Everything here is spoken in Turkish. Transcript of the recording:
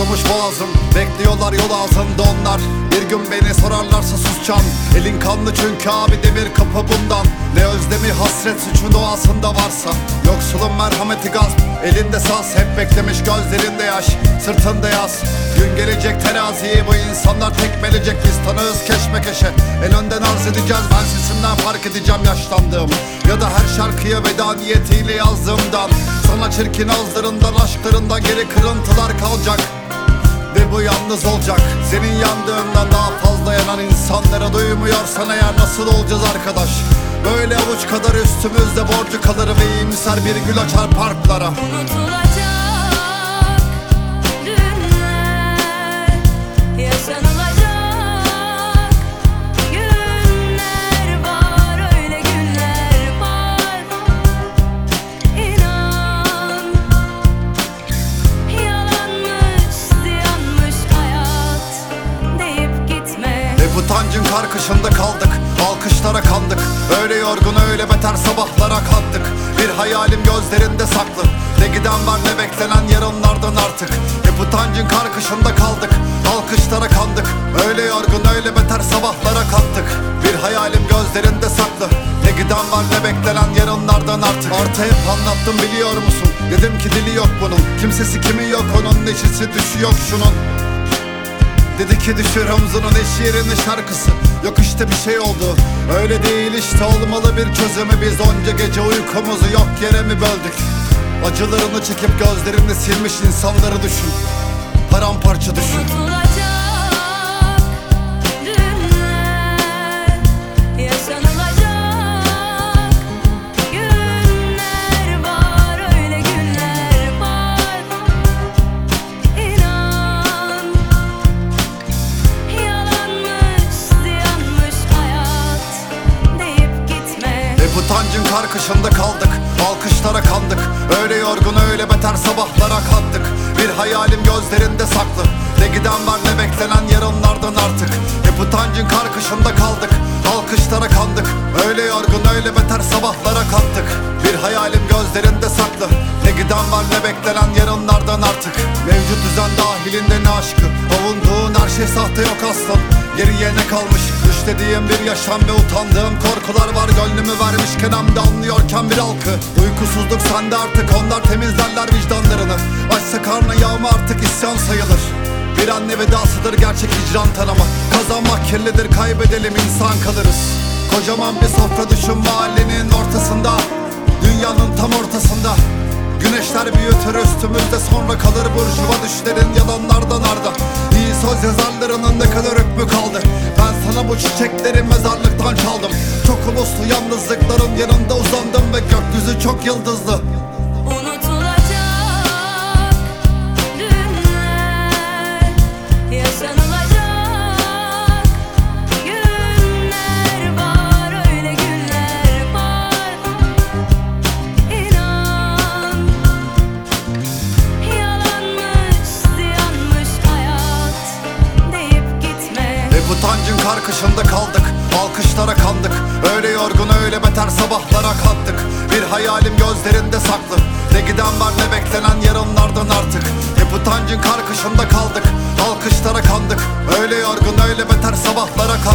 kurumuş boğazım, bekliyorlar yol ağzında onlar. Bir gün beni sorarlarsa susacağım. Elin kanlı çünkü abi, demir kapı bundan. Ne özlemi hasret suçun doğasında varsa. Yoksulun merhameti gazp, elinde saz. Hep beklemiş gözlerinde yaş, sırtında yaz. Gün gelecek teraziyi bu insanlar tekmelecek. Biz tanığız keşmekeşe, en önden arz edeceğiz. Ben sesimden fark edeceğim yaşlandığımı, ya da her şarkıya veda niyetiyle yazdığımdan. Sana çirkin ağızlarından, aşklarından geri kırıntılar kalacak. Ve bu yalnız olacak. Senin yandığından daha fazla yanan insanlara duymuyorsan eğer nasıl olacağız arkadaş? Böyle avuç kadar üstümüzde borcu kalır ve iyimser bir gül açar parklara. Unutulacak günler, yaşanılacak günler var, öyle günler var. İnan, yalanmış, ziyanmış hayat deyip gitme. Hep utancın karkışında kaldık, alkışlara kandık. Öyle yorgun öyle beter sabahlara kalktık. Bir hayalim gözlerinde saklı, ne giden var ne beklenen yarınlardan artık. Hep utancın karkışında kaldık, alkışlara kandık. Öyle yorgun öyle beter sabahlara kalktık. Bir hayalim gözlerinde saklı, ne giden var ne beklenen yarınlardan artık. Artı hep anlattım biliyor musun, dedim ki dili yok bunun. Kimsesi kimi yok onun, neşesi düşü yok şunun. Dedi ki düşür omzunun eş yerini şarkısı. Yok işte bir şey oldu, öyle değil işte, olmalı bir çözümü. Biz onca gece uykumuzu yok yere mi böldük? Acılarını çekip gözlerini silmiş insanları düşün, paramparça düşün. Unutulacak günler, yaşanılacak günler var, öyle günler var. İnan, yalanmış, ziyanmış hayat deyip gitme. Hep utancın karkışında kaldık, alkışlara kandık. Öyle yorgun öyle beter sabahlara kalktık. Bir hayalim gözlerinde saklı, ne giden var ne beklenen yarınlardan artık. Hep utancın karkışında kaldık, alkışlara kandık. Öyle yorgun öyle beter sabahlara kalktık. Bir hayalim gözlerinde saklı, ne giden var ne beklenen yarınlardan artık. Mevcut düzen dahilinde ne aşkı, avunduğun her şey sahte yok aslan. Geriye ne kalmış, düşlediğim bir yaşam ve utandığım korkular var. Gönlümü vermişken hem de anlıyorken bir halkı. Uykusuzluk sende artık, onlar temizlerler vicdanlarını. Açsa karnı yağma artık isyan sayılır. Bir anne vedasıdır gerçek hicran tanımı. Kazanmak kirlidir, kaybedelim insan kalırız. Kocaman bir sofra düşün mahallenin ortasında, dünyanın tam ortasında. Güneşler büyütür üstümüzde, sonra kalır burjuva düşlerin yalanlardan arda. İyi söz yazarlarının ne kadar hükmü kaldı? Ben sana bu çiçekleri mezarlıktan çaldım. Çok uluslu yalnızlıkların yanında uzandım ve gökyüzü çok yıldızlı. Unutulacak günler, yaşanılacak günler var, öyle günler var. İnan, yalanmış, ziyanmış hayat deyip gitme. Hep utancın karkışında kaldık, alkışlara kandık. Öyle yorgun öyle beter sabahlara kalktık. Bir hayalim gözlerinde saklı, ne giden var ne beklenen yarınlardan artık. Hep utancın karkışında kaldık, alkışlara kandık. Öyle yorgun öyle beter sabahlara kalktık.